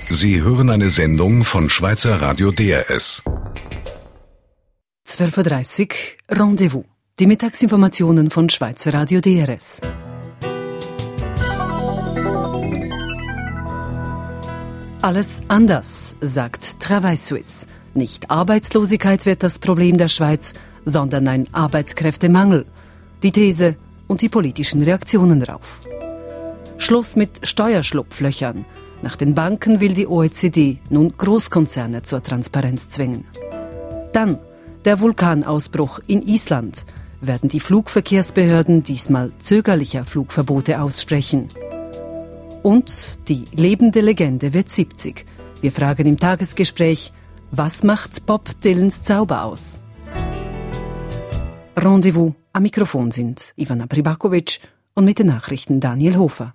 Sie hören eine Sendung von Schweizer Radio DRS. 12.30 Uhr, Rendezvous. Die Mittagsinformationen von Schweizer Radio DRS. Alles anders, sagt Travail Suisse. Nicht Arbeitslosigkeit wird das Problem der Schweiz, sondern ein Arbeitskräftemangel. Die These und die politischen Reaktionen darauf. Schluss mit Steuerschlupflöchern. Nach den Banken will die OECD nun Großkonzerne zur Transparenz zwingen. Dann der Vulkanausbruch in Island. Werden die Flugverkehrsbehörden diesmal zögerlicher Flugverbote aussprechen? Und die lebende Legende wird 70. Wir fragen im Tagesgespräch, was macht Bob Dylans Zauber aus? Rendezvous, am Mikrofon sind Ivana Pribakovic und mit den Nachrichten Daniel Hofer.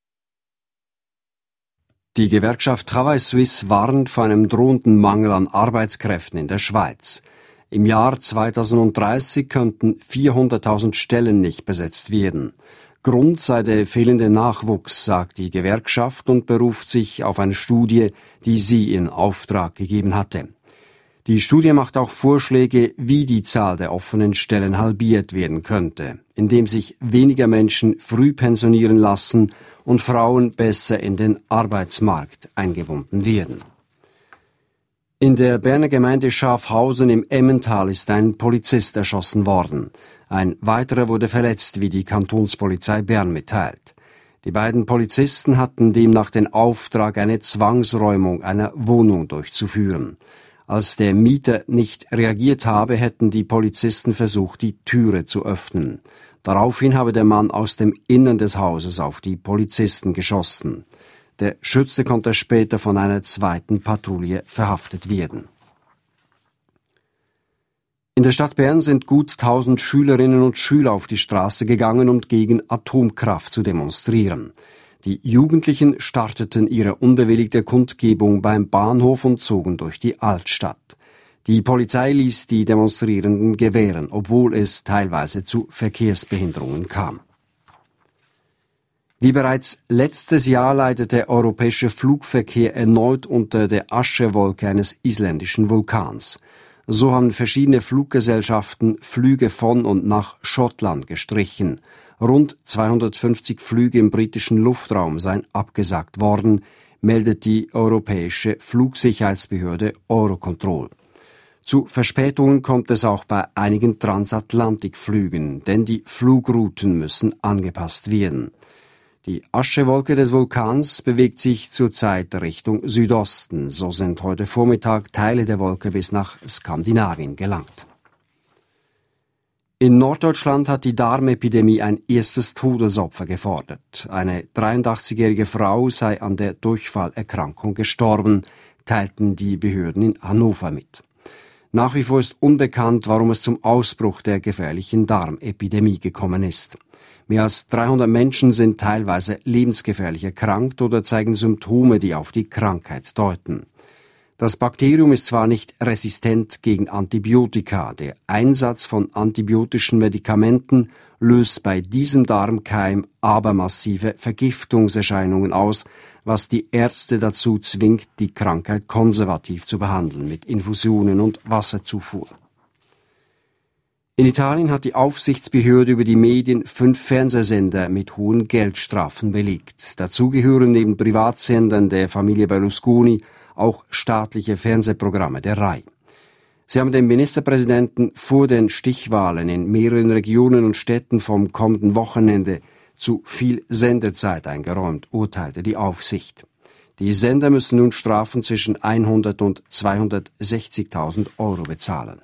Die Gewerkschaft Travail Suisse warnt vor einem drohenden Mangel an Arbeitskräften in der Schweiz. Im Jahr 2030 könnten 400.000 Stellen nicht besetzt werden. Grund sei der fehlende Nachwuchs, sagt die Gewerkschaft und beruft sich auf eine Studie, die sie in Auftrag gegeben hatte. Die Studie macht auch Vorschläge, wie die Zahl der offenen Stellen halbiert werden könnte, indem sich weniger Menschen früh pensionieren lassen und Frauen besser in den Arbeitsmarkt eingebunden werden. In der Berner Gemeinde Schafhausen im Emmental ist ein Polizist erschossen worden. Ein weiterer wurde verletzt, wie die Kantonspolizei Bern mitteilt. Die beiden Polizisten hatten demnach den Auftrag, eine Zwangsräumung einer Wohnung durchzuführen. Als der Mieter nicht reagiert habe, hätten die Polizisten versucht, die Türe zu öffnen. Daraufhin habe der Mann aus dem Innern des Hauses auf die Polizisten geschossen. Der Schütze konnte später von einer zweiten Patrouille verhaftet werden. In der Stadt Bern sind gut 1000 Schülerinnen und Schüler auf die Straße gegangen, um gegen Atomkraft zu demonstrieren. Die Jugendlichen starteten ihre unbewilligte Kundgebung beim Bahnhof und zogen durch die Altstadt. Die Polizei ließ die Demonstrierenden gewähren, obwohl es teilweise zu Verkehrsbehinderungen kam. Wie bereits letztes Jahr leidet der europäische Flugverkehr erneut unter der Aschewolke eines isländischen Vulkans. So haben verschiedene Fluggesellschaften Flüge von und nach Schottland gestrichen. Rund 250 Flüge im britischen Luftraum seien abgesagt worden, meldet die europäische Flugsicherheitsbehörde Eurocontrol. Zu Verspätungen kommt es auch bei einigen Transatlantikflügen, denn die Flugrouten müssen angepasst werden. Die Aschewolke des Vulkans bewegt sich zurzeit Richtung Südosten. So sind heute Vormittag Teile der Wolke bis nach Skandinavien gelangt. In Norddeutschland hat die Darmepidemie ein erstes Todesopfer gefordert. Eine 83-jährige Frau sei an der Durchfallerkrankung gestorben, teilten die Behörden in Hannover mit. Nach wie vor ist unbekannt, warum es zum Ausbruch der gefährlichen Darmepidemie gekommen ist. Mehr als 300 Menschen sind teilweise lebensgefährlich erkrankt oder zeigen Symptome, die auf die Krankheit deuten. Das Bakterium ist zwar nicht resistent gegen Antibiotika, der Einsatz von antibiotischen Medikamenten löst bei diesem Darmkeim aber massive Vergiftungserscheinungen aus, was die Ärzte dazu zwingt, die Krankheit konservativ zu behandeln, mit Infusionen und Wasserzufuhr. In Italien hat die Aufsichtsbehörde über die Medien 5 Fernsehsender mit hohen Geldstrafen belegt. Dazu gehören neben Privatsendern der Familie Berlusconi auch staatliche Fernsehprogramme der RAI. Sie haben den Ministerpräsidenten vor den Stichwahlen in mehreren Regionen und Städten vom kommenden Wochenende zu viel Sendezeit eingeräumt, urteilte die Aufsicht. Die Sender müssen nun Strafen zwischen 100 und 260.000 Euro bezahlen.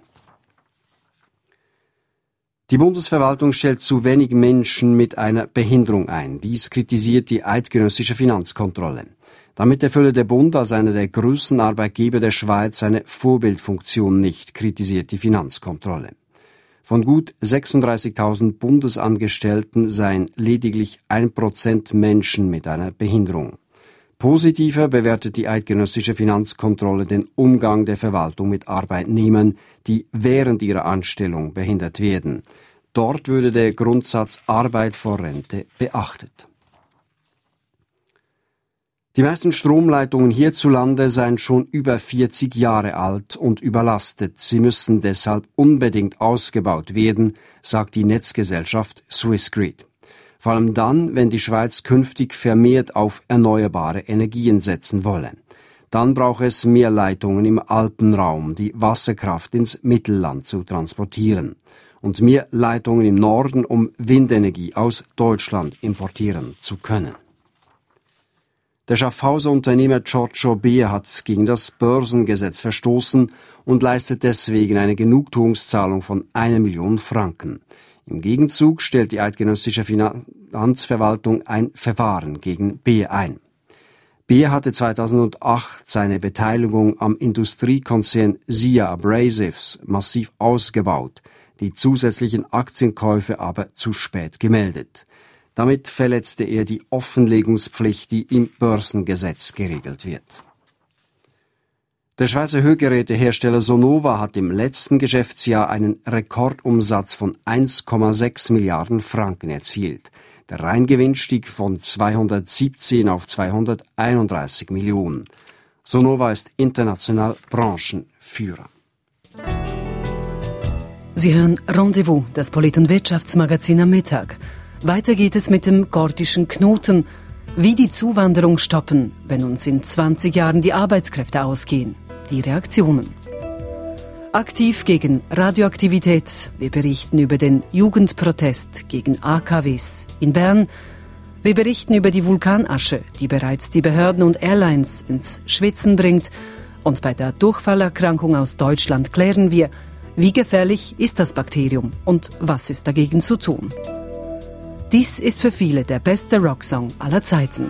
Die Bundesverwaltung stellt zu wenig Menschen mit einer Behinderung ein. Dies kritisiert die eidgenössische Finanzkontrolle. Damit erfülle der Bund als einer der größten Arbeitgeber der Schweiz seine Vorbildfunktion nicht, kritisiert die Finanzkontrolle. Von gut 36.000 Bundesangestellten seien lediglich 1% Menschen mit einer Behinderung. Positiver bewertet die eidgenössische Finanzkontrolle den Umgang der Verwaltung mit Arbeitnehmern, die während ihrer Anstellung behindert werden. Dort würde der Grundsatz Arbeit vor Rente beachtet. Die meisten Stromleitungen hierzulande seien schon über 40 Jahre alt und überlastet. Sie müssen deshalb unbedingt ausgebaut werden, sagt die Netzgesellschaft Swissgrid. Vor allem dann, wenn die Schweiz künftig vermehrt auf erneuerbare Energien setzen wolle. Dann braucht es mehr Leitungen im Alpenraum, die Wasserkraft ins Mittelland zu transportieren. Und mehr Leitungen im Norden, um Windenergie aus Deutschland importieren zu können. Der Schaffhauser Unternehmer Giorgio Beer hat gegen das Börsengesetz verstoßen und leistet deswegen eine Genugtuungszahlung von 1 Million Franken. Im Gegenzug stellt die eidgenössische Finanzverwaltung ein Verfahren gegen Beer ein. Beer hatte 2008 seine Beteiligung am Industriekonzern SIA Abrasives massiv ausgebaut, die zusätzlichen Aktienkäufe aber zu spät gemeldet. Damit verletzte er die Offenlegungspflicht, die im Börsengesetz geregelt wird. Der Schweizer Hörgerätehersteller Sonova hat im letzten Geschäftsjahr einen Rekordumsatz von 1,6 Milliarden Franken erzielt. Der Reingewinn stieg von 217 auf 231 Millionen. Sonova ist international Branchenführer. Sie hören Rendezvous, das Polit- und Wirtschaftsmagazin am Mittag. Weiter geht es mit dem gordischen Knoten. Wie die Zuwanderung stoppen, wenn uns in 20 Jahren die Arbeitskräfte ausgehen. Die Reaktionen. Aktiv gegen Radioaktivität. Wir berichten über den Jugendprotest gegen AKWs in Bern. Wir berichten über die Vulkanasche, die bereits die Behörden und Airlines ins Schwitzen bringt. Und bei der Durchfallerkrankung aus Deutschland klären wir, wie gefährlich ist das Bakterium und was ist dagegen zu tun. Dies ist für viele der beste Rocksong aller Zeiten.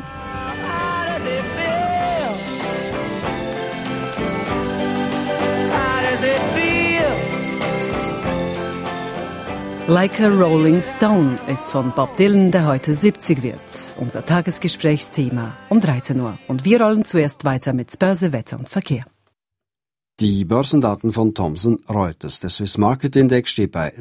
Like a Rolling Stone ist von Bob Dylan, der heute 70 wird. Unser Tagesgesprächsthema um 13 Uhr. Und wir rollen zuerst weiter mit Börse, Wetter und Verkehr. Die Börsendaten von Thomson Reuters. Der Swiss Market Index steht bei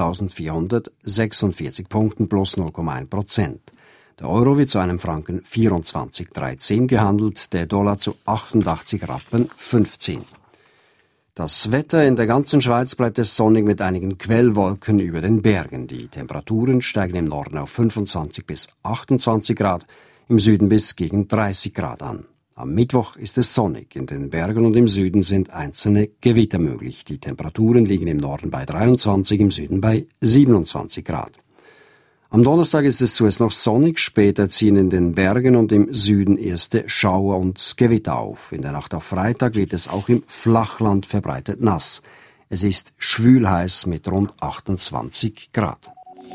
6.446 Punkten plus 0,1%. Der Euro wird zu einem Franken 24,13 gehandelt, der Dollar zu 88 Rappen 15. Das Wetter in der ganzen Schweiz bleibt es sonnig mit einigen Quellwolken über den Bergen. Die Temperaturen steigen im Norden auf 25 bis 28 Grad, im Süden bis gegen 30 Grad an. Am Mittwoch ist es sonnig. In den Bergen und im Süden sind einzelne Gewitter möglich. Die Temperaturen liegen im Norden bei 23, im Süden bei 27 Grad. Am Donnerstag ist es zuerst noch sonnig, später ziehen in den Bergen und im Süden erste Schauer und Gewitter auf. In der Nacht auf Freitag wird es auch im Flachland verbreitet nass. Es ist schwülheiß mit rund 28 Grad.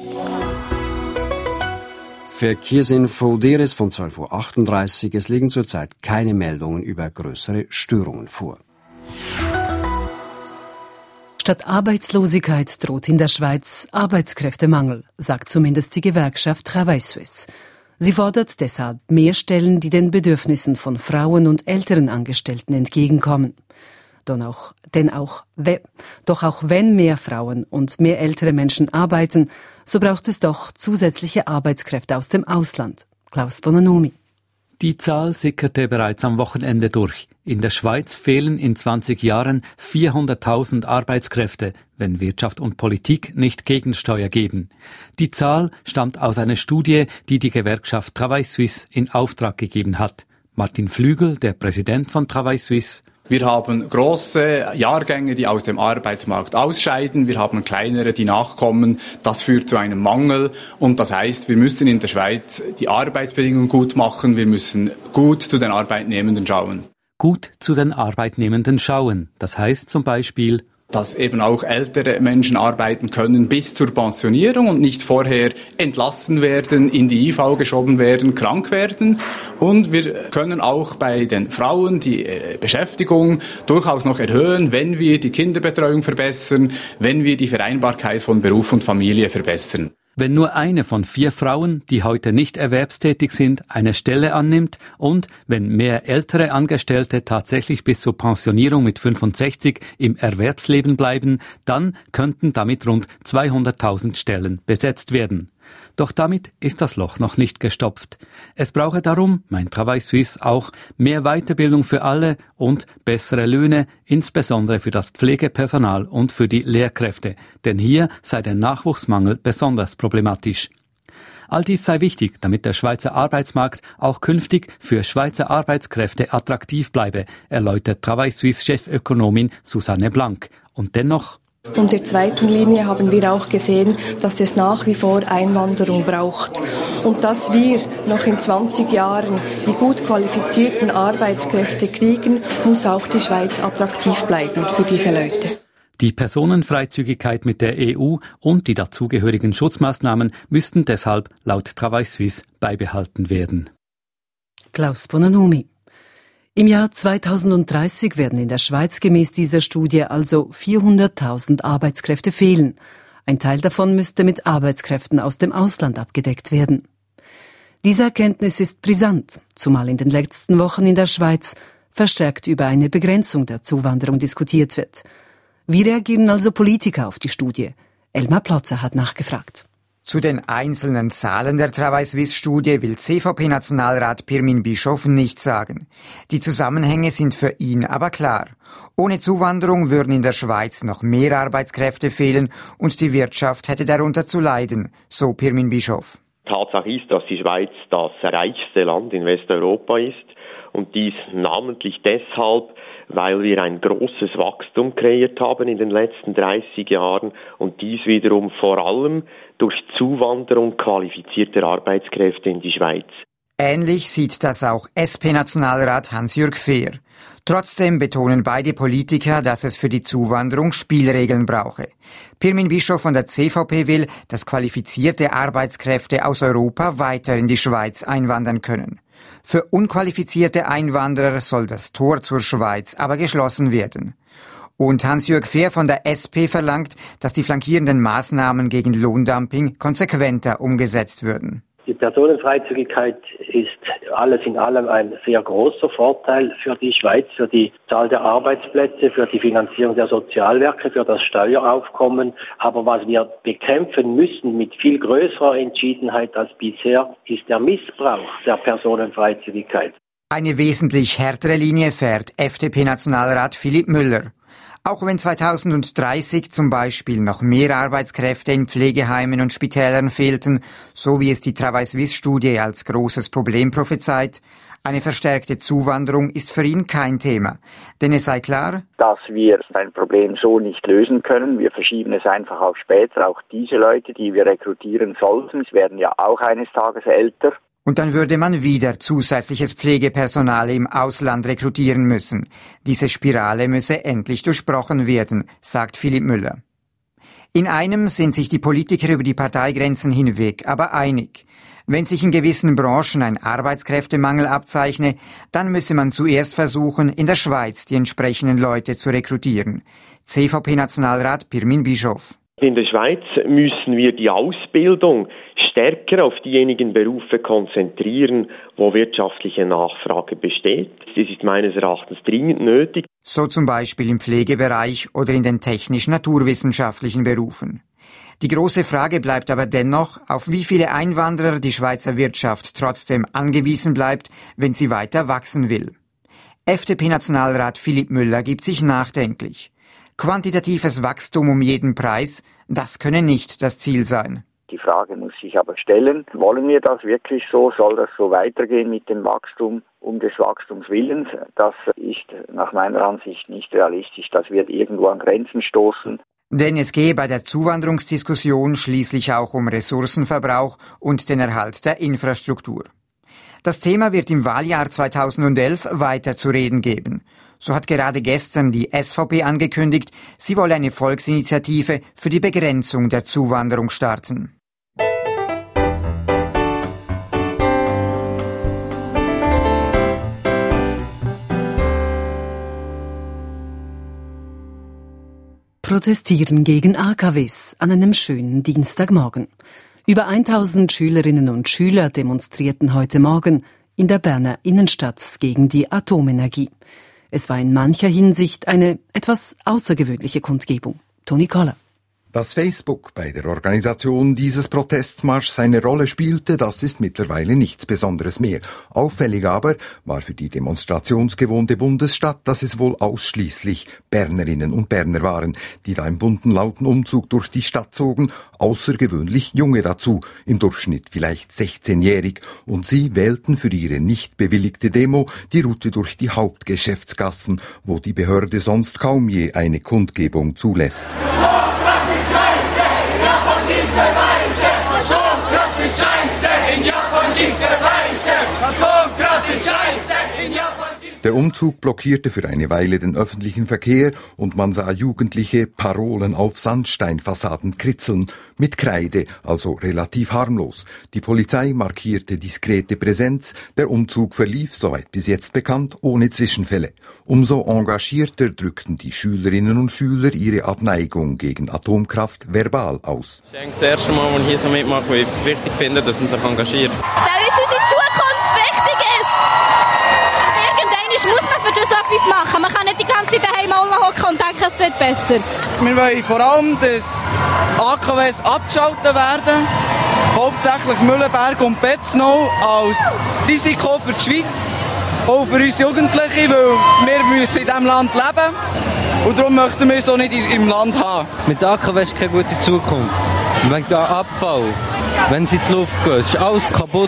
Verkehrsinfo DRS von 12.38 Uhr. Es liegen zurzeit keine Meldungen über größere Störungen vor. Statt Arbeitslosigkeit droht in der Schweiz Arbeitskräftemangel, sagt zumindest die Gewerkschaft Travail-Suisse. Sie fordert deshalb mehr Stellen, die den Bedürfnissen von Frauen und älteren Angestellten entgegenkommen. Doch auch wenn mehr Frauen und mehr ältere Menschen arbeiten, so braucht es doch zusätzliche Arbeitskräfte aus dem Ausland. Klaus Bonanomi. Die Zahl sickerte bereits am Wochenende durch. In der Schweiz fehlen in 20 Jahren 400.000 Arbeitskräfte, wenn Wirtschaft und Politik nicht Gegensteuer geben. Die Zahl stammt aus einer Studie, die die Gewerkschaft Travail-Suisse in Auftrag gegeben hat. Martin Flügel, der Präsident von Travail-Suisse: Wir haben große Jahrgänge, die aus dem Arbeitsmarkt ausscheiden. Wir haben kleinere, die nachkommen. Das führt zu einem Mangel. Und das heißt, wir müssen in der Schweiz die Arbeitsbedingungen gut machen. Wir müssen gut zu den Arbeitnehmenden schauen. Gut zu den Arbeitnehmenden schauen. Das heißt zum Beispiel, dass eben auch ältere Menschen arbeiten können bis zur Pensionierung und nicht vorher entlassen werden, in die IV geschoben werden, krank werden. Und wir können auch bei den Frauen die Beschäftigung durchaus noch erhöhen, wenn wir die Kinderbetreuung verbessern, wenn wir die Vereinbarkeit von Beruf und Familie verbessern. Wenn nur eine von 4 Frauen, die heute nicht erwerbstätig sind, eine Stelle annimmt und wenn mehr ältere Angestellte tatsächlich bis zur Pensionierung mit 65 im Erwerbsleben bleiben, dann könnten damit rund 200.000 Stellen besetzt werden. Doch damit ist das Loch noch nicht gestopft. Es brauche darum, meint Travail Suisse auch, mehr Weiterbildung für alle und bessere Löhne, insbesondere für das Pflegepersonal und für die Lehrkräfte. Denn hier sei der Nachwuchsmangel besonders problematisch. All dies sei wichtig, damit der Schweizer Arbeitsmarkt auch künftig für Schweizer Arbeitskräfte attraktiv bleibe, erläutert Travail Suisse Chefökonomin Susanne Blank. Und dennoch: In der zweiten Linie haben wir auch gesehen, dass es nach wie vor Einwanderung braucht. Und dass wir noch in 20 Jahren die gut qualifizierten Arbeitskräfte kriegen, muss auch die Schweiz attraktiv bleiben für diese Leute. Die Personenfreizügigkeit mit der EU und die dazugehörigen Schutzmaßnahmen müssten deshalb laut Travail Suisse beibehalten werden. Klaus Bonanomi. Im Jahr 2030 werden in der Schweiz gemäß dieser Studie also 400.000 Arbeitskräfte fehlen. Ein Teil davon müsste mit Arbeitskräften aus dem Ausland abgedeckt werden. Diese Erkenntnis ist brisant, zumal in den letzten Wochen in der Schweiz verstärkt über eine Begrenzung der Zuwanderung diskutiert wird. Wie reagieren also Politiker auf die Studie? Elmar Plotzer hat nachgefragt. Zu den einzelnen Zahlen der Travail Suisse Studie will CVP-Nationalrat Pirmin Bischof nichts sagen. Die Zusammenhänge sind für ihn aber klar. Ohne Zuwanderung würden in der Schweiz noch mehr Arbeitskräfte fehlen und die Wirtschaft hätte darunter zu leiden, so Pirmin Bischof. Tatsache ist, dass die Schweiz das reichste Land in Westeuropa ist und dies namentlich deshalb, weil wir ein großes Wachstum kreiert haben in den letzten 30 Jahren und dies wiederum vor allem durch Zuwanderung qualifizierter Arbeitskräfte in die Schweiz. Ähnlich sieht das auch SP-Nationalrat Hans-Jürg Fehr. Trotzdem betonen beide Politiker, dass es für die Zuwanderung Spielregeln brauche. Pirmin Bischof von der CVP will, dass qualifizierte Arbeitskräfte aus Europa weiter in die Schweiz einwandern können. Für unqualifizierte Einwanderer soll das Tor zur Schweiz aber geschlossen werden. Und Hans-Jürg Fehr von der SP verlangt, dass die flankierenden Maßnahmen gegen Lohndumping konsequenter umgesetzt würden. Die Personenfreizügigkeit ist alles in allem ein sehr großer Vorteil für die Schweiz, für die Zahl der Arbeitsplätze, für die Finanzierung der Sozialwerke, für das Steueraufkommen. Aber was wir bekämpfen müssen mit viel größerer Entschiedenheit als bisher, ist der Missbrauch der Personenfreizügigkeit. Eine wesentlich härtere Linie fährt FDP-Nationalrat Philipp Müller. Auch wenn 2030 zum Beispiel noch mehr Arbeitskräfte in Pflegeheimen und Spitälern fehlten, so wie es die Travail Suisse Studie als großes Problem prophezeit, eine verstärkte Zuwanderung ist für ihn kein Thema. Denn es sei klar, dass wir ein Problem so nicht lösen können. Wir verschieben es einfach auf später. Auch diese Leute, die wir rekrutieren sollten, werden ja auch eines Tages älter. Und dann würde man wieder zusätzliches Pflegepersonal im Ausland rekrutieren müssen. Diese Spirale müsse endlich durchbrochen werden, sagt Philipp Müller. In einem sind sich die Politiker über die Parteigrenzen hinweg aber einig. Wenn sich in gewissen Branchen ein Arbeitskräftemangel abzeichne, dann müsse man zuerst versuchen, in der Schweiz die entsprechenden Leute zu rekrutieren. CVP-Nationalrat Pirmin Bischof. In der Schweiz müssen wir die Ausbildung stärker auf diejenigen Berufe konzentrieren, wo wirtschaftliche Nachfrage besteht. Das ist meines Erachtens dringend nötig. So zum Beispiel im Pflegebereich oder in den technisch-naturwissenschaftlichen Berufen. Die große Frage bleibt aber dennoch, auf wie viele Einwanderer die Schweizer Wirtschaft trotzdem angewiesen bleibt, wenn sie weiter wachsen will. FDP-Nationalrat Philipp Müller gibt sich nachdenklich. Quantitatives Wachstum um jeden Preis, das könne nicht das Ziel sein. Die Frage muss sich aber stellen, wollen wir das wirklich so? Soll das so weitergehen mit dem Wachstum um des Wachstums Willens? Das ist nach meiner Ansicht nicht realistisch. Das wird irgendwo an Grenzen stoßen. Denn es gehe bei der Zuwanderungsdiskussion schließlich auch um Ressourcenverbrauch und den Erhalt der Infrastruktur. Das Thema wird im Wahljahr 2011 weiter zu reden geben. So hat gerade gestern die SVP angekündigt, sie wolle eine Volksinitiative für die Begrenzung der Zuwanderung starten. Protestieren gegen AKWs an einem schönen Dienstagmorgen. Über 1000 Schülerinnen und Schüler demonstrierten heute Morgen in der Berner Innenstadt gegen die Atomenergie. Es war in mancher Hinsicht eine etwas außergewöhnliche Kundgebung. Toni Koller. Dass Facebook bei der Organisation dieses Protestmarschs seine Rolle spielte, das ist mittlerweile nichts Besonderes mehr. Auffällig aber war für die demonstrationsgewohnte Bundesstadt, dass es wohl ausschließlich Bernerinnen und Berner waren, die da im bunten, lauten Umzug durch die Stadt zogen, außergewöhnlich Junge dazu, im Durchschnitt vielleicht 16-jährig, und sie wählten für ihre nicht bewilligte Demo die Route durch die Hauptgeschäftsgassen, wo die Behörde sonst kaum je eine Kundgebung zulässt. Atomkraft ist Scheiße, in Japan gibt's Vergleiche. Atomkraft ist Scheiße, in Japan gibt's. Der Umzug blockierte für eine Weile den öffentlichen Verkehr und man sah Jugendliche Parolen auf Sandsteinfassaden kritzeln, mit Kreide, also relativ harmlos. Die Polizei markierte diskrete Präsenz, der Umzug verlief, soweit bis jetzt bekannt, ohne Zwischenfälle. Umso engagierter drückten die Schülerinnen und Schüler ihre Abneigung gegen Atomkraft verbal aus. Ich denke, das erste Mal, als ich hier so mitmache, weil ich wichtig finde, dass man sich engagiert. Weil uns unsere Zukunft wichtig ist. Muss man für das etwas machen. Man kann nicht die ganze Zeit daheim rumhocken und denken, es wird besser. Wir wollen vor allem, dass AKWs abgeschaltet werden. Hauptsächlich Mühlenberg und Betznau als Risiko für die Schweiz. Auch für uns Jugendliche, weil wir müssen in diesem Land leben. Und darum möchten wir es auch nicht im Land haben. Mit AKW ist keine gute Zukunft. Wegen der Abfall, wenn sie in die Luft gehen, ist alles kaputt.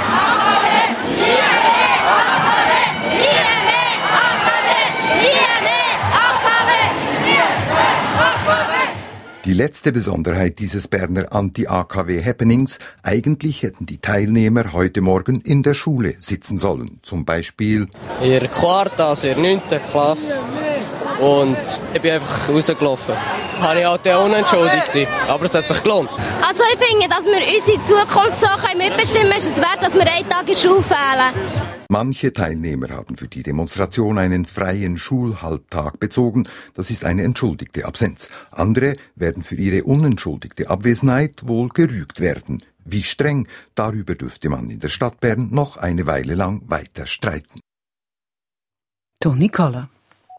Die letzte Besonderheit dieses Berner Anti-AKW-Happenings: eigentlich hätten die Teilnehmer heute Morgen in der Schule sitzen sollen. Zum Beispiel in der Quarta, also in der 9. Klasse. Und ich bin einfach rausgelaufen. Habe ich halt den Unentschuldigten, aber es hat sich gelohnt. Also ich finde, dass wir unsere Zukunft so mitbestimmen können, ist es wert, dass wir einen Tag in der Schule fehlen. Manche Teilnehmer haben für die Demonstration einen freien Schulhalbtag bezogen. Das ist eine entschuldigte Absenz. Andere werden für ihre unentschuldigte Abwesenheit wohl gerügt werden. Wie streng, darüber dürfte man in der Stadt Bern noch eine Weile lang weiter streiten. Toni Koller.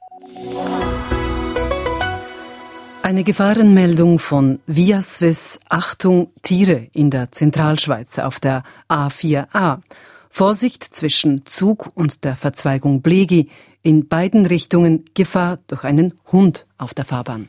Eine Gefahrenmeldung von Viaswiss, Achtung, Tiere in der Zentralschweiz auf der A4A. Vorsicht zwischen Zug und der Verzweigung Blegi. In beiden Richtungen Gefahr durch einen Hund auf der Fahrbahn.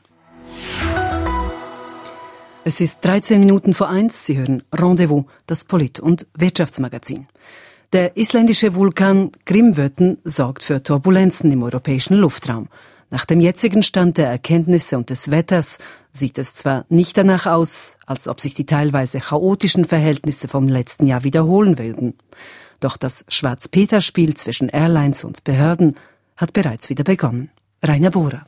Es ist 1:13. Sie hören Rendezvous, das Polit- und Wirtschaftsmagazin. Der isländische Vulkan Grimvötn sorgt für Turbulenzen im europäischen Luftraum. Nach dem jetzigen Stand der Erkenntnisse und des Wetters sieht es zwar nicht danach aus, als ob sich die teilweise chaotischen Verhältnisse vom letzten Jahr wiederholen würden. Doch das Schwarz-Peter-Spiel zwischen Airlines und Behörden hat bereits wieder begonnen. Rainer Bohrer.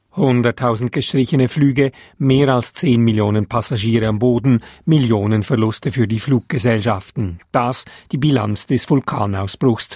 100.000 gestrichene Flüge, mehr als 10 Millionen Passagiere am Boden, Millionen Verluste für die Fluggesellschaften. Das die Bilanz des Vulkanausbruchs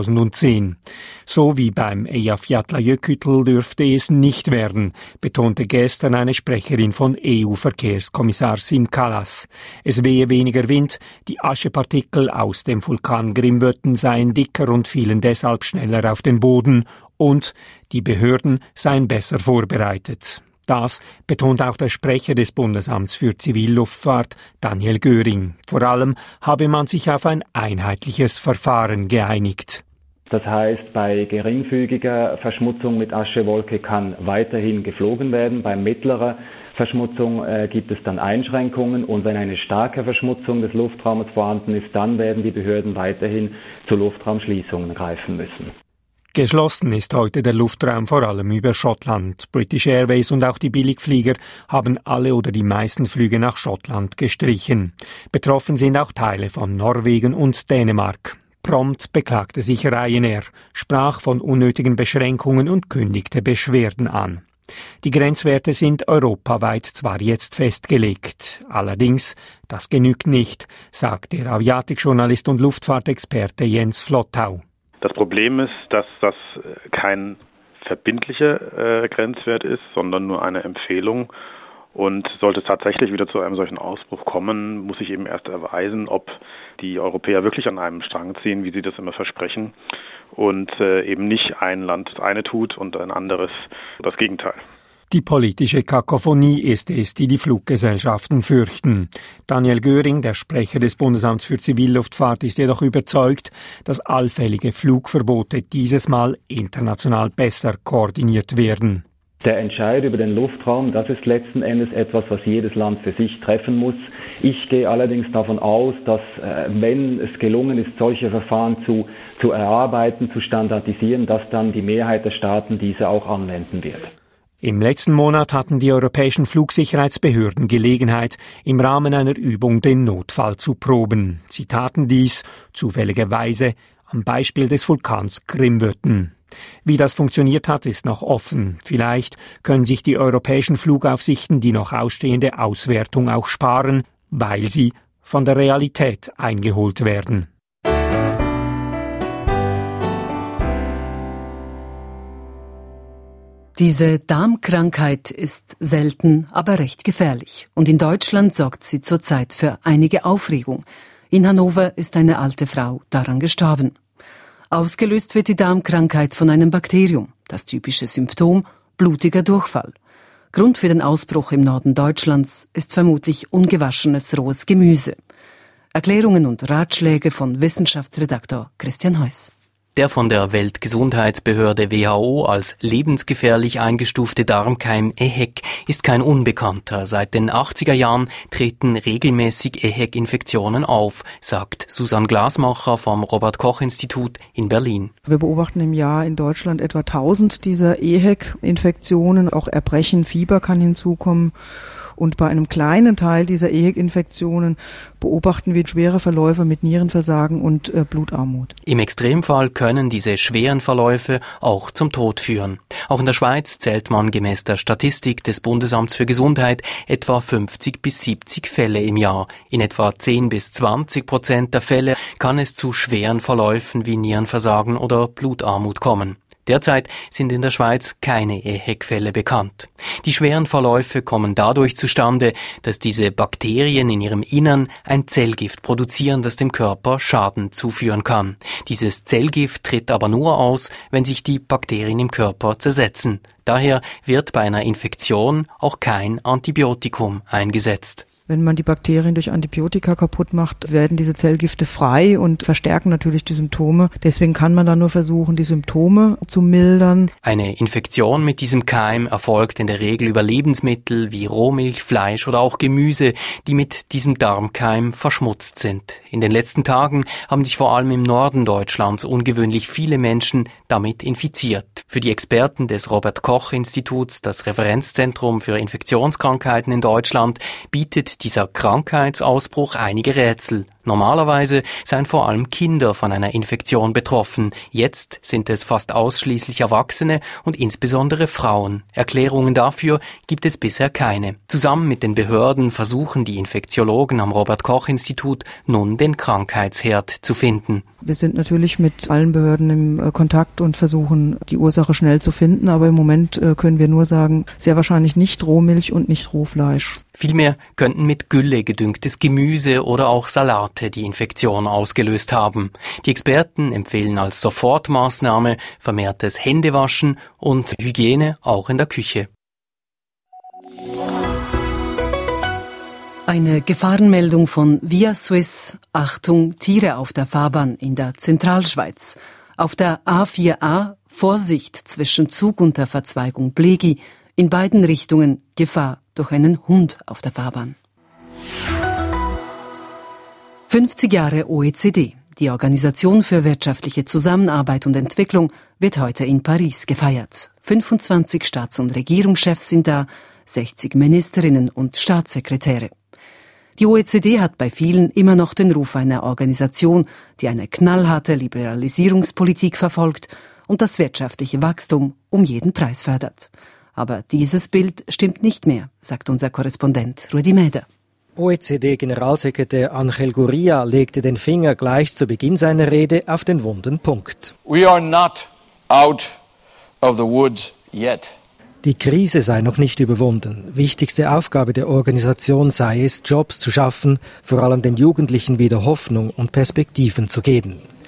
2010. So wie beim Eyjafjallajökull dürfte es nicht werden, betonte gestern eine Sprecherin von EU-Verkehrskommissar Siim Kallas. Es wehe weniger Wind, die Aschepartikel aus dem Vulkan Grimvötn seien dicker und fielen deshalb schneller auf den Boden. Und die Behörden seien besser vorbereitet. Das betont auch der Sprecher des Bundesamts für Zivilluftfahrt, Daniel Göring. Vor allem habe man sich auf ein einheitliches Verfahren geeinigt. Das heißt, bei geringfügiger Verschmutzung mit Aschewolke kann weiterhin geflogen werden. Bei mittlerer Verschmutzung gibt es dann Einschränkungen. Und wenn eine starke Verschmutzung des Luftraumes vorhanden ist, dann werden die Behörden weiterhin zu Luftraumschließungen greifen müssen. Geschlossen ist heute der Luftraum vor allem über Schottland. British Airways und auch die Billigflieger haben alle oder die meisten Flüge nach Schottland gestrichen. Betroffen sind auch Teile von Norwegen und Dänemark. Prompt beklagte sich Ryanair, sprach von unnötigen Beschränkungen und kündigte Beschwerden an. Die Grenzwerte sind europaweit zwar jetzt festgelegt, allerdings, das genügt nicht, sagt der Aviatikjournalist und Luftfahrtexperte Jens Flottau. Das Problem ist, dass das kein verbindlicher Grenzwert ist, sondern nur eine Empfehlung. Und sollte es tatsächlich wieder zu einem solchen Ausbruch kommen, muss sich eben erst erweisen, ob die Europäer wirklich an einem Strang ziehen, wie sie das immer versprechen, und eben nicht ein Land das eine tut und ein anderes das Gegenteil. Die politische Kakophonie ist es, die Fluggesellschaften fürchten. Daniel Göring, der Sprecher des Bundesamts für Zivilluftfahrt, ist jedoch überzeugt, dass allfällige Flugverbote dieses Mal international besser koordiniert werden. Der Entscheid über den Luftraum, das ist letzten Endes etwas, was jedes Land für sich treffen muss. Ich gehe allerdings davon aus, dass wenn es gelungen ist, solche Verfahren zu erarbeiten, zu standardisieren, dass dann die Mehrheit der Staaten diese auch anwenden wird. Im letzten Monat hatten die europäischen Flugsicherheitsbehörden Gelegenheit, im Rahmen einer Übung den Notfall zu proben. Sie taten dies, zufälligerweise, am Beispiel des Vulkans Grimvötn. Wie das funktioniert hat, ist noch offen. Vielleicht können sich die europäischen Flugaufsichten die noch ausstehende Auswertung auch sparen, weil sie von der Realität eingeholt werden. Diese Darmkrankheit ist selten, aber recht gefährlich. Und in Deutschland sorgt sie zurzeit für einige Aufregung. In Hannover ist eine alte Frau daran gestorben. Ausgelöst wird die Darmkrankheit von einem Bakterium. Das typische Symptom: blutiger Durchfall. Grund für den Ausbruch im Norden Deutschlands ist vermutlich ungewaschenes rohes Gemüse. Erklärungen und Ratschläge von Wissenschaftsredaktor Christian Heuss. Der von der Weltgesundheitsbehörde WHO als lebensgefährlich eingestufte Darmkeim EHEC ist kein Unbekannter. Seit den 80er Jahren treten regelmäßig EHEC-Infektionen auf, sagt Susanne Glasmacher vom Robert-Koch-Institut in Berlin. Wir beobachten im Jahr in Deutschland etwa 1000 dieser EHEC-Infektionen. Auch Erbrechen, Fieber kann hinzukommen. Und bei einem kleinen Teil dieser EHEC-Infektionen beobachten wir schwere Verläufe mit Nierenversagen und Blutarmut. Im Extremfall können diese schweren Verläufe auch zum Tod führen. Auch in der Schweiz zählt man gemäß der Statistik des Bundesamts für Gesundheit etwa 50 bis 70 Fälle im Jahr. In etwa 10 bis 20% der Fälle kann es zu schweren Verläufen wie Nierenversagen oder Blutarmut kommen. Derzeit sind in der Schweiz keine EHEC-Fälle bekannt. Die schweren Verläufe kommen dadurch zustande, dass diese Bakterien in ihrem Innern ein Zellgift produzieren, das dem Körper Schaden zuführen kann. Dieses Zellgift tritt aber nur aus, wenn sich die Bakterien im Körper zersetzen. Daher wird bei einer Infektion auch kein Antibiotikum eingesetzt. Wenn man die Bakterien durch Antibiotika kaputt macht, werden diese Zellgifte frei und verstärken natürlich die Symptome. Deswegen kann man dann nur versuchen, die Symptome zu mildern. Eine Infektion mit diesem Keim erfolgt in der Regel über Lebensmittel wie Rohmilch, Fleisch oder auch Gemüse, die mit diesem Darmkeim verschmutzt sind. In den letzten Tagen haben sich vor allem im Norden Deutschlands ungewöhnlich viele Menschen damit infiziert. Für die Experten des Robert-Koch-Instituts, das Referenzzentrum für Infektionskrankheiten in Deutschland, bietet dieser Krankheitsausbruch einige Rätsel. Normalerweise seien vor allem Kinder von einer Infektion betroffen. Jetzt sind es fast ausschließlich Erwachsene und insbesondere Frauen. Erklärungen dafür gibt es bisher keine. Zusammen mit den Behörden versuchen die Infektiologen am Robert-Koch-Institut nun den Krankheitsherd zu finden. Wir sind natürlich mit allen Behörden im Kontakt und versuchen, die Ursache schnell zu finden. Aber im Moment können wir nur sagen, sehr wahrscheinlich nicht Rohmilch und nicht Rohfleisch. Vielmehr könnten mit Gülle gedüngtes Gemüse oder auch Salate die Infektion ausgelöst haben. Die Experten empfehlen als Sofortmaßnahme vermehrtes Händewaschen und Hygiene auch in der Küche. Eine Gefahrenmeldung von Via Suisse. Achtung, Tiere auf der Fahrbahn in der Zentralschweiz. Auf der A4a Vorsicht zwischen Zug und der Verzweigung Blegi. In beiden Richtungen Gefahr durch einen Hund auf der Fahrbahn. 50 Jahre OECD. Die Organisation für wirtschaftliche Zusammenarbeit und Entwicklung wird heute in Paris gefeiert. 25 Staats- und Regierungschefs sind da, 60 Ministerinnen und Staatssekretäre. Die OECD hat bei vielen immer noch den Ruf einer Organisation, die eine knallharte Liberalisierungspolitik verfolgt und das wirtschaftliche Wachstum um jeden Preis fördert. Aber dieses Bild stimmt nicht mehr, sagt unser Korrespondent Rudi Mäder. OECD-Generalsekretär Angel Gurria legte den Finger gleich zu Beginn seiner Rede auf den wunden Punkt. We are not out of the woods yet. Die Krise sei noch nicht überwunden. Wichtigste Aufgabe der Organisation sei es, Jobs zu schaffen, vor allem den Jugendlichen wieder Hoffnung und Perspektiven zu geben.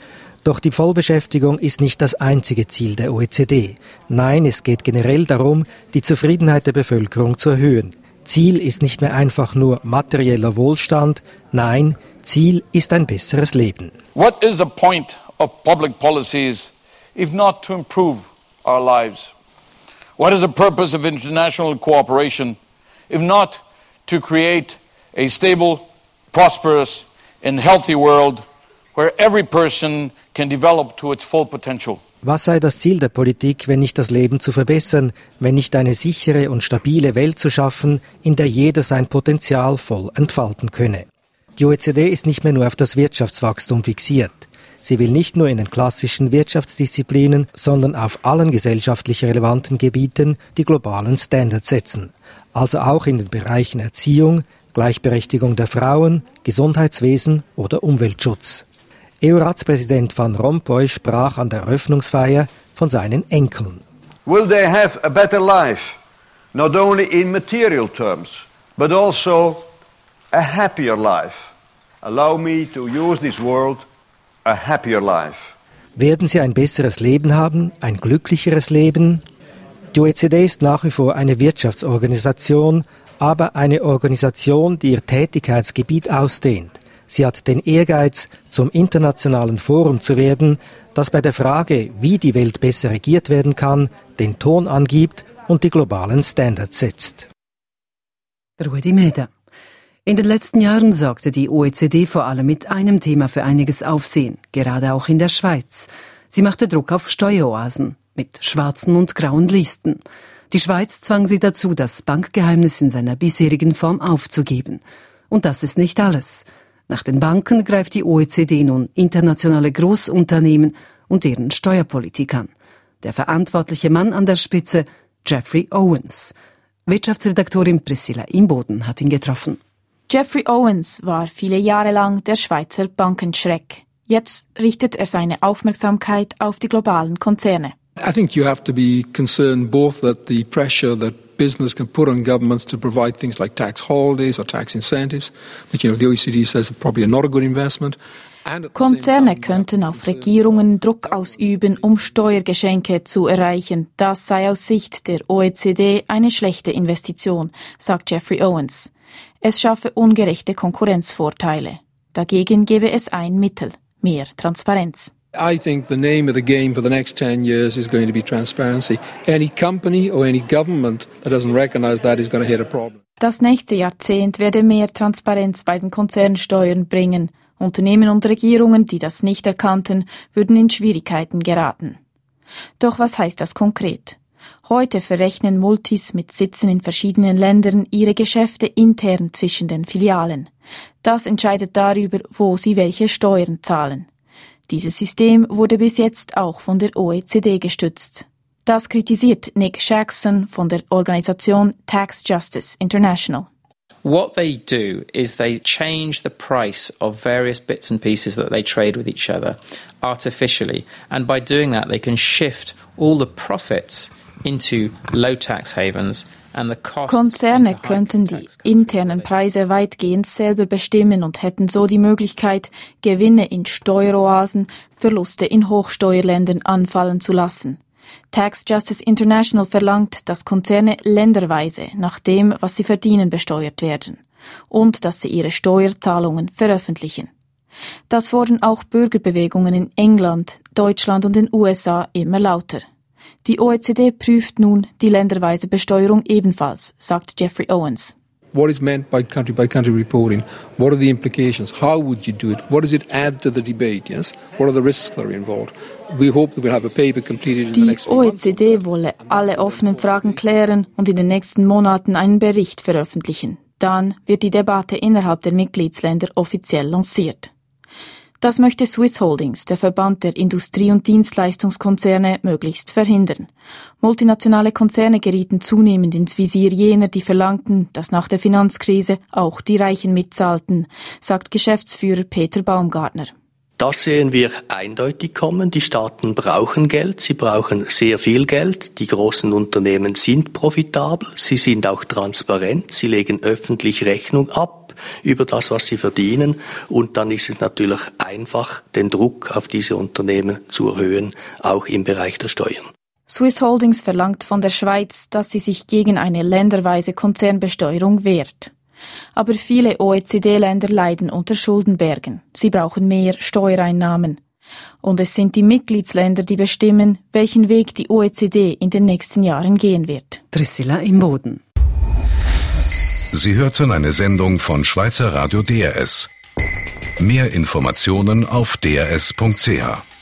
Doch die Vollbeschäftigung ist nicht das einzige Ziel der OECD. Nein, es geht generell darum, die Zufriedenheit der Bevölkerung zu erhöhen. Ziel ist nicht mehr einfach nur materieller Wohlstand, nein, Ziel ist ein besseres Leben. What is the point of public policies if not to improve our lives? What is the purpose of international cooperation if not to create a stable, prosperous and healthy world where every person can develop to its full potential? Was sei das Ziel der Politik, wenn nicht das Leben zu verbessern, wenn nicht eine sichere und stabile Welt zu schaffen, in der jeder sein Potenzial voll entfalten könne? Die OECD ist nicht mehr nur auf das Wirtschaftswachstum fixiert. Sie will nicht nur in den klassischen Wirtschaftsdisziplinen, sondern auf allen gesellschaftlich relevanten Gebieten die globalen Standards setzen. Also auch in den Bereichen Erziehung, Gleichberechtigung der Frauen, Gesundheitswesen oder Umweltschutz. EU-Ratspräsident Van Rompuy sprach an der Eröffnungsfeier von seinen Enkeln. Will they have a better life, not only in material terms, but also a happier life? Allow me to use this word, a happier life. Werden sie ein besseres Leben haben, ein glücklicheres Leben? Die OECD ist nach wie vor eine Wirtschaftsorganisation, aber eine Organisation, die ihr Tätigkeitsgebiet ausdehnt. Sie hat den Ehrgeiz, zum internationalen Forum zu werden, das bei der Frage, wie die Welt besser regiert werden kann, den Ton angibt und die globalen Standards setzt. Rudi Meder. In den letzten Jahren sorgte die OECD vor allem mit einem Thema für einiges Aufsehen, gerade auch in der Schweiz. Sie machte Druck auf Steueroasen mit schwarzen und grauen Listen. Die Schweiz zwang sie dazu, das Bankgeheimnis in seiner bisherigen Form aufzugeben. Und das ist nicht alles. Nach den Banken greift die OECD nun internationale Großunternehmen und deren Steuerpolitik an. Der verantwortliche Mann an der Spitze, Geoffrey Owens. Wirtschaftsredaktorin Priscilla Imboden hat ihn getroffen. Geoffrey Owens war viele Jahre lang der Schweizer Bankenschreck. Jetzt richtet er seine Aufmerksamkeit auf die globalen Konzerne. I think you have to be concerned both that the pressure that business can put on governments to provide things like tax holidays or tax incentives, which the OECD says are probably not a good investment. Konzerne könnten auf Regierungen Druck ausüben, um Steuergeschenke zu erreichen. Das sei aus Sicht der OECD eine schlechte Investition, sagt Geoffrey Owens. Es schaffe ungerechte Konkurrenzvorteile. Dagegen gebe es ein Mittel: mehr Transparenz. I think the name of the game for the next 10 years is going to be transparency. Any company or any government that doesn't recognize that is going to hit a problem. Das nächste Jahrzehnt werde mehr Transparenz bei den Konzernsteuern bringen. Unternehmen und Regierungen, die das nicht erkannten, würden in Schwierigkeiten geraten. Doch was heißt das konkret? Heute verrechnen Multis mit Sitzen in verschiedenen Ländern ihre Geschäfte intern zwischen den Filialen. Das entscheidet darüber, wo sie welche Steuern zahlen. Dieses System wurde bis jetzt auch von der OECD gestützt. Das kritisiert Nick Jackson von der Organisation Tax Justice International. What they do is they change the price of various bits and pieces that they trade with each other artificially, and by doing that they can shift all the profits into low tax havens. Konzerne könnten die internen Preise weitgehend selber bestimmen und hätten so die Möglichkeit, Gewinne in Steueroasen, Verluste in Hochsteuerländern anfallen zu lassen. Tax Justice International verlangt, dass Konzerne länderweise nach dem, was sie verdienen, besteuert werden und dass sie ihre Steuerzahlungen veröffentlichen. Das fordern auch Bürgerbewegungen in England, Deutschland und den USA immer lauter. Die OECD prüft nun die länderweise Besteuerung ebenfalls, sagt Geoffrey Owens. What is meant by country reporting? What are the implications? How would you do it? What does it add to the debate? Yes? What are the risks that are involved? We hope that we'll have a paper completed in the next few months. Die OECD wolle alle offenen Fragen klären und in den nächsten Monaten einen Bericht veröffentlichen. Dann wird die Debatte innerhalb der Mitgliedsländer offiziell lanciert. Das möchte Swiss Holdings, der Verband der Industrie- und Dienstleistungskonzerne, möglichst verhindern. Multinationale Konzerne gerieten zunehmend ins Visier jener, die verlangten, dass nach der Finanzkrise auch die Reichen mitzahlten, sagt Geschäftsführer Peter Baumgartner. Das sehen wir eindeutig kommen. Die Staaten brauchen Geld, sie brauchen sehr viel Geld. Die großen Unternehmen sind profitabel, sie sind auch transparent, sie legen öffentlich Rechnung ab. über das, was sie verdienen. Und dann ist es natürlich einfach, den Druck auf diese Unternehmen zu erhöhen, auch im Bereich der Steuern. Swiss Holdings verlangt von der Schweiz, dass sie sich gegen eine länderweise Konzernbesteuerung wehrt. Aber viele OECD-Länder leiden unter Schuldenbergen. Sie brauchen mehr Steuereinnahmen. Und es sind die Mitgliedsländer, die bestimmen, welchen Weg die OECD in den nächsten Jahren gehen wird. Priscilla Imboden. Sie hörten eine Sendung von Schweizer Radio DRS. Mehr Informationen auf drs.ch.